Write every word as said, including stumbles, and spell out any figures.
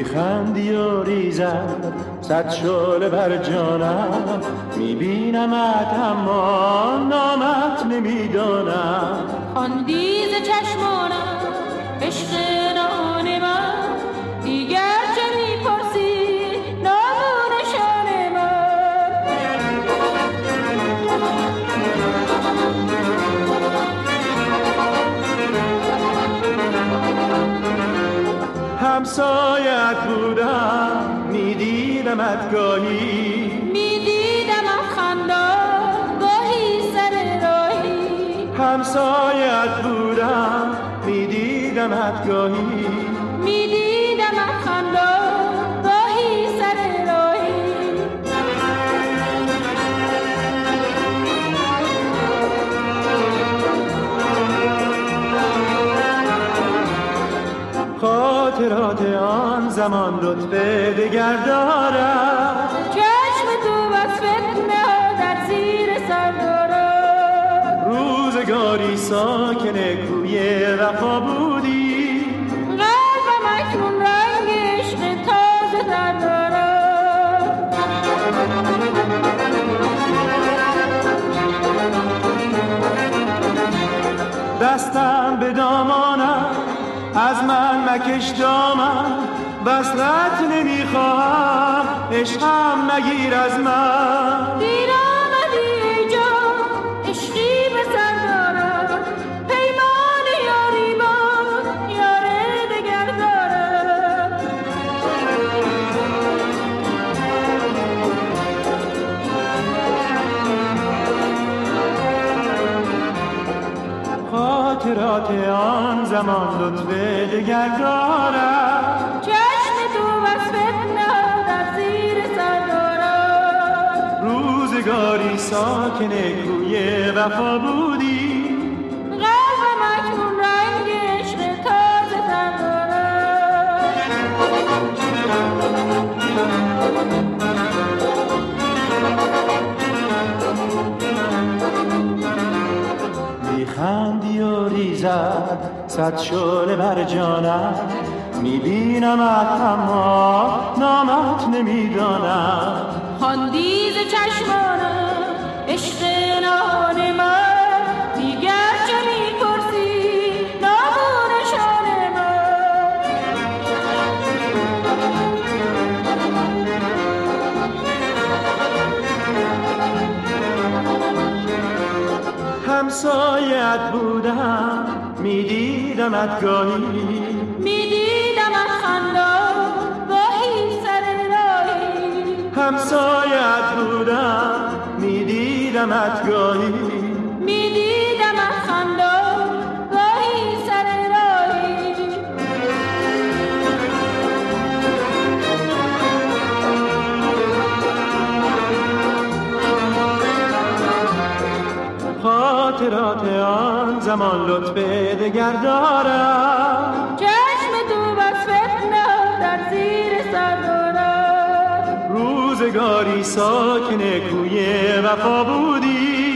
میخندی و ریزد صد شعله بر جانم، میبینمت اما نامت نمیدانم. خواندی ز چشمانم عشق نهان من، دیگر چه میپرسی نام و نشان من. همسایت بودم میدیدمت گاهی، میدیدمت خندان گاهی سر راهی. همسایت بودم میدیدمت گاهی، میدیدمت خندان گاهی سر راهی. خاطرات آن زمان لطف دگر دارم، چشم تو بس فتنه ها در زیر سر دارم. روزگاری ساکن کوی وفا بودی، قلبم اکنون رنگ عشق تازه در دارم. دستم به دامانم از من مکش دامن، وصلت نمیخواهم عشقم مگیر از من. دیر آمدی ای جان عشقی به سر دارم، پیمان یاری با یار دگر دارم. خاطرات آن زمان لطف دگر دارم، چشم تو بس فتنه ها در زیر سر دارم. روزگاری ساکن کوی وفا بودی، قلبم اکنون رنگ عشق تازه در دارم. میخندی و ریزد صد شعله بر جانم، میبینمت اما نامت نمیدانم. خواندی ز چشمانم عشق نهان من، دیگر چه میپرسی نام و نشان من. همسایت بودم میدیدمت گاهی، میدیدمت خندان گاهی سر راهی. همسایت بودم میدیدمت گاهی، میدیدمت خندان گاهی سر راهی. خاطرات آن زمان لطف دگر دارم، چشم تو بس فتنه ها در زیر سر دارم. روزگاری ساکن کوی وفا بودی،